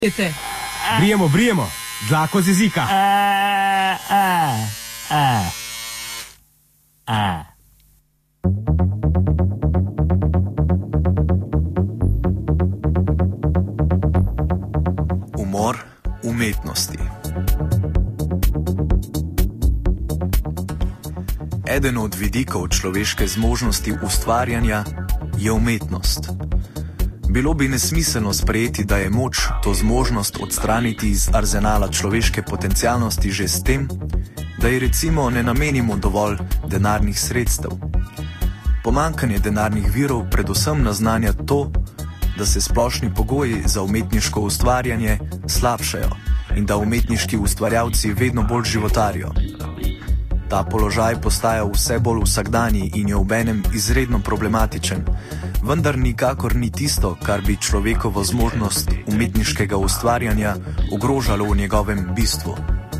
Brijemo, dlako z jezika. Umor umetnosti. Eden od vidikov človeške zmožnosti ustvarjanja je umetnost. Bilo bi nesmiselno sprejeti, da je moč to zmožnost odstraniti iz arzenala človeške potencialnosti že s tem, da ji recimo ne namenimo dovolj denarnih sredstev. Pomanjkanje denarnih virov predvsem naznanja to, da se splošni pogoji za umetniško ustvarjanje slabšajo in da umetniški ustvarjalci vedno bolj životarijo. Ta položaj postaja vse bolj vsakdanji in je obenem izredno problematičen, vendar nikakor ni tisto, kar bi človekovo zmožnost umetniškega ustvarjanja ogrožalo v njegovem bistvu.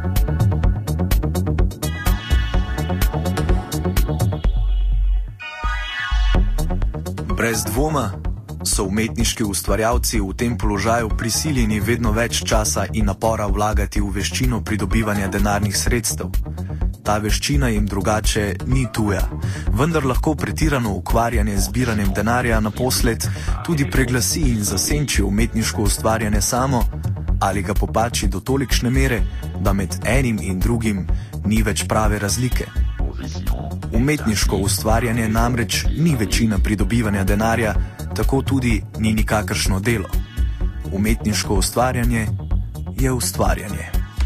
Brez dvoma so umetniški ustvarjalci v tem položaju prisiljeni vedno več časa in napora vlagati v veščino pridobivanja denarnih sredstev. Ta veščina jim drugače ni tuja, vendar lahko pretirano ukvarjanje z zbiranjem denarja naposled tudi preglasi in zasenči umetniško ustvarjanje samo ali ga popači do tolikšne mere, da med enim in drugim ni več prave razlike. Umetniško ustvarjanje namreč ni večina pridobivanja denarja, tako tudi ni nikakršno delo. Umetniško ustvarjanje je ustvarjanje.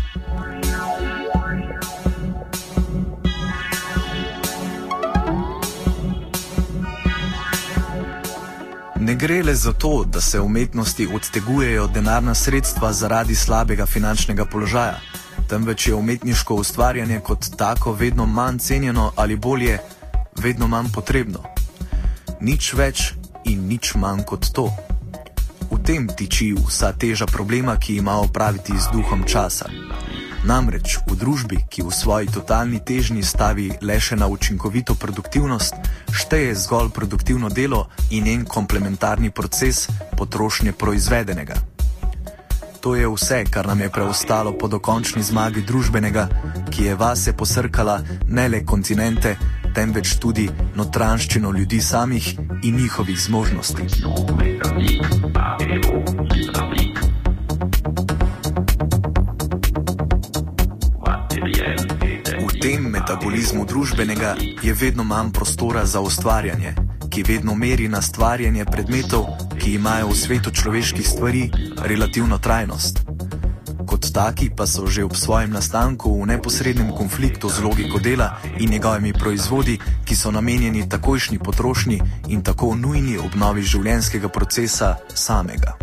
Ne gre le za to, da se umetnosti odtegujejo denarna sredstva zaradi slabega finančnega položaja, temveč je umetniško ustvarjanje kot tako vedno manj cenjeno ali bolje, vedno manj potrebno. Nič več in nič manj kot to. V tem tiči vsa teža problema, ki ima opraviti z duhom časa. Namreč v družbi, ki v svoji totalni težnji stavi le še na učinkovito produktivnost, šteje zgolj produktivno delo in njen komplementarni proces potrošnje proizvedenega. To je vse, kar nam je preostalo po dokončni zmagi družbenega, ki je vase posrkala ne le kontinente, temveč tudi notranjščino ljudi samih in njihovih zmožnosti. V tem metabolizmu družbenega je vedno manj prostora za ustvarjanje, ki vedno meri na stvarjanje predmetov, ki imajo v svetu človeških stvari relativno trajnost. Kot taki pa so že ob svojem nastanku v neposrednem konfliktu z logiko dela in njegovimi proizvodi, ki so namenjeni takojšnji potrošnji in tako nujni obnovi življenjskega procesa samega.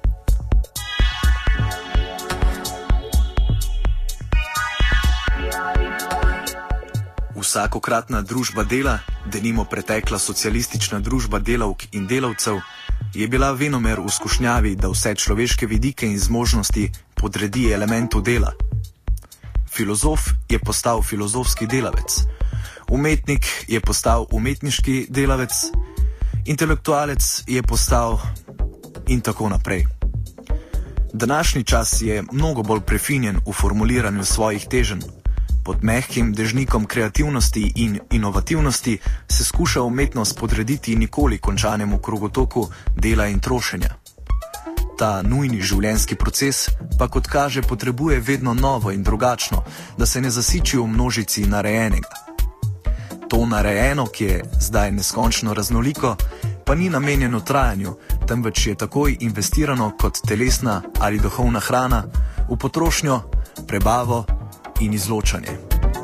Vsakokratna družba dela, denimo pretekla socialistična družba delavk in delavcev, je bila venomer v skušnjavi, da vse človeške vidike in zmožnosti podredi elementu dela. Filozof je postal filozofski delavec, umetnik je postal umetniški delavec, intelektualec je postal in tako naprej. Današnji čas je mnogo bolj prefinjen v formuliranju svojih teženj. Pod mehkim dežnikom kreativnosti in inovativnosti se skuša umetnost podrediti nikoli končanemu krogotoku dela in trošenja. Ta nujni življenjski proces pa kot kaže potrebuje vedno novo in drugačno, da se ne zasiči v množici narejenega. To narejeno, ki je zdaj neskončno raznoliko, pa ni namenjeno trajanju, temveč je takoj investirano kot telesna ali duhovna hrana v potrošnjo, prebavo in izločanje.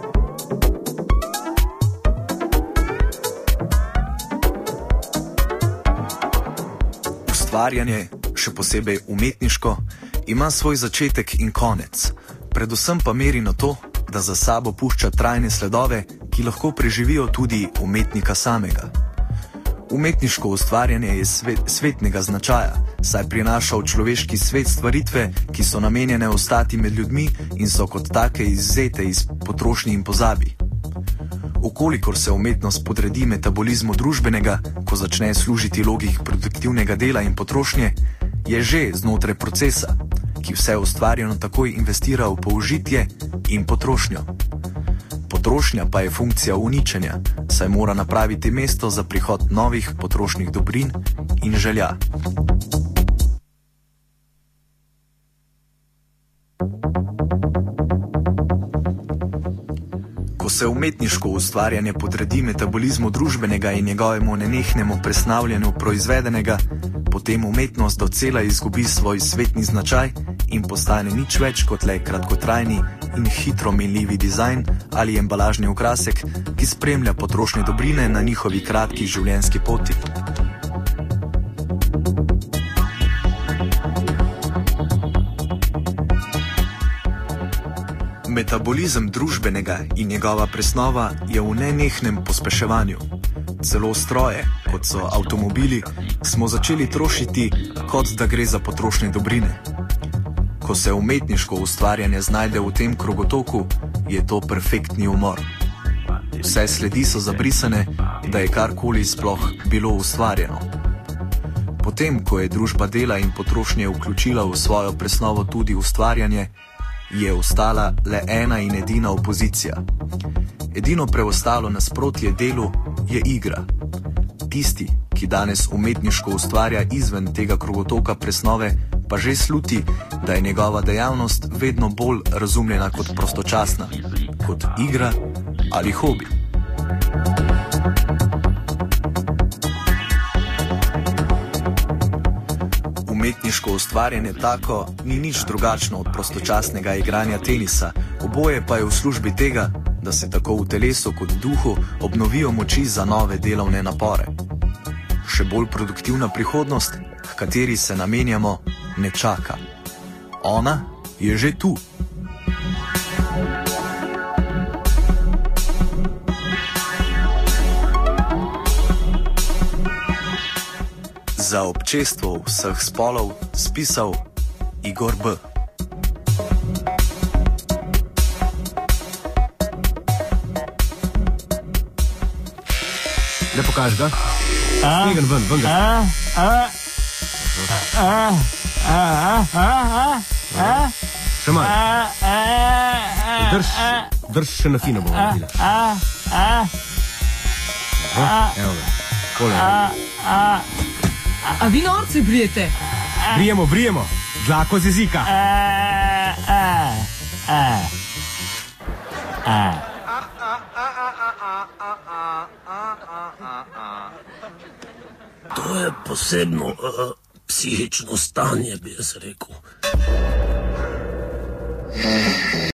Ustvarjanje, še posebej umetniško, ima svoj začetek in konec, predvsem pa meri na to, da za sabo pušča trajne sledove, ki lahko preživijo tudi umetnika samega. Umetniško ustvarjanje je svetnega značaja, saj prinaša v človeški svet stvaritve, ki so namenjene ostati med ljudmi in so kot take izvzete iz potrošnje in pozabi. Ukolikor se umetnost podredi metabolizmu družbenega, ko začne služiti logiki produktivnega dela in potrošnje, je že znotraj procesa, ki vse ustvarjeno takoj investira v použitje in potrošnjo. Potrošnja pa je funkcija uničenja, saj mora napraviti mesto za prihod novih potrošnih dobrin in želja. Ko se umetniško ustvarjanje podredi metabolizmu družbenega in njegovemu nenehnemu presnavljanju proizvedenega, potem umetnost docela izgubi svoj svetni značaj in postane nič več kot le kratkotrajni in hitro menljivi dizajn ali embalažni okrasek, ki spremlja potrošne dobrine na njihovi kratki življenjski poti. Metabolizem družbenega in njegova presnova je v nenehnem pospeševanju. Celo stroje, kot so avtomobili, smo začeli trošiti, kot da gre za potrošne dobrine. Ko se umetniško ustvarjanje znajde v tem krogotoku, je to perfektni umor. Vse sledi so zabrisane, da je karkoli sploh bilo ustvarjeno. Potem, ko je družba dela in potrošnje vključila v svojo presnovo tudi ustvarjanje, je ostala le ena in edina opozicija. Edino preostalo nasprotje delu je igra. Tisti, ki danes umetniško ustvarja izven tega krogotoka presnove, pa že sluti, da je njegova dejavnost vedno bolj razumljena kot prostočasna, kot igra ali hobi. Umetniško ustvarjanje tako ni nič drugačno od prostočasnega igranja tenisa, oboje pa je v službi tega, da se tako v telesu kot duhu obnovijo moči za nove delovne napore. Še bolj produktivna prihodnost, h kateri se namenjamo, ne čaka. Ona je že tu. Za občestvo vseh spolov spisal Igor B. Ne pokaži ga? Stegen ven ga. Še manj. Drž še na fino bomo videli. Evo ga. Kole. A vi norci brijete? Brijemo. Dlako z jezika. To je posebno psihično stanje, bi jaz rekel.